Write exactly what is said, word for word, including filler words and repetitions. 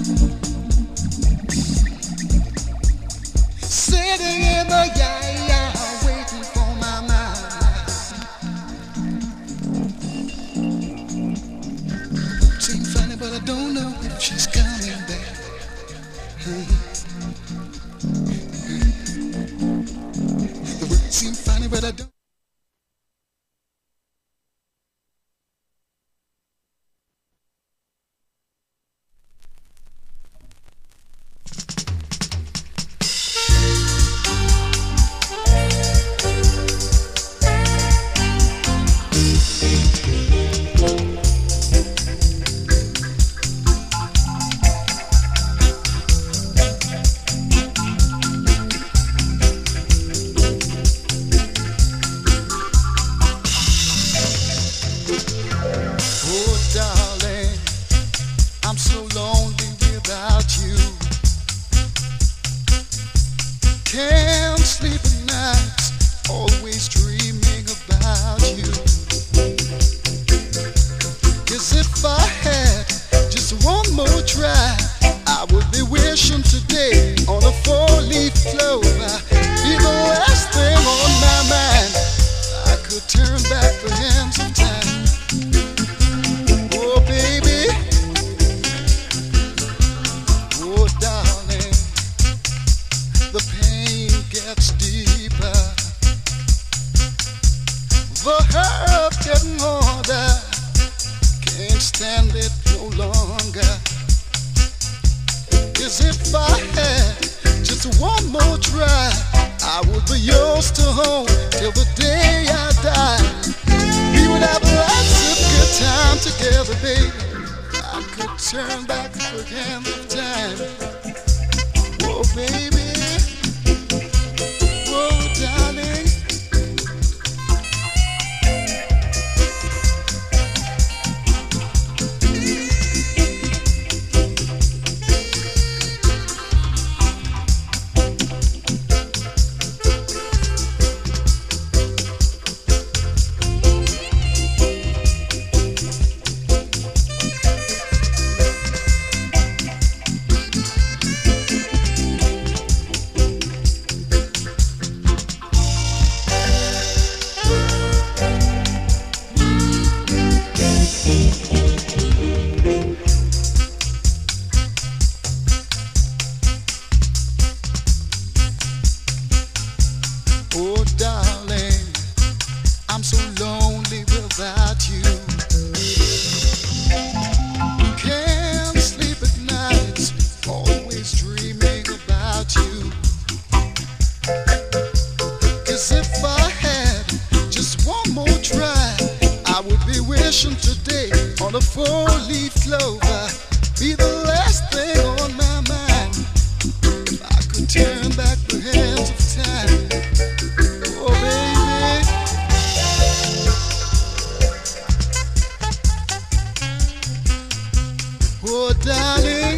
Sitting in the yaya, waiting for my mind. Seems funny, but I don't know if she's coming back. The words seem funny, but I don't. Can't sleep at night, always dreaming about you. Guess if I had just one more try, I would be wishing today on a four-leaf clover. Be the last thing on my mind. I could turn back the hands of time. Oh baby, oh darling, the pain gets deeper, the hurt getting harder, can't stand it no longer. As if I had just one more try, I would be yours to hold till the day I die. We would have lots of good time together, baby. I could turn back the hands of time. Oh baby, oh darling, I'm so lonely without you. Can't sleep at night, always dreaming about you. Cause if I had just one more try, I would be wishing today on a four-leaf clover. Be the last thing on my mind. If I could turn back the hands of time. Oh baby, oh darling.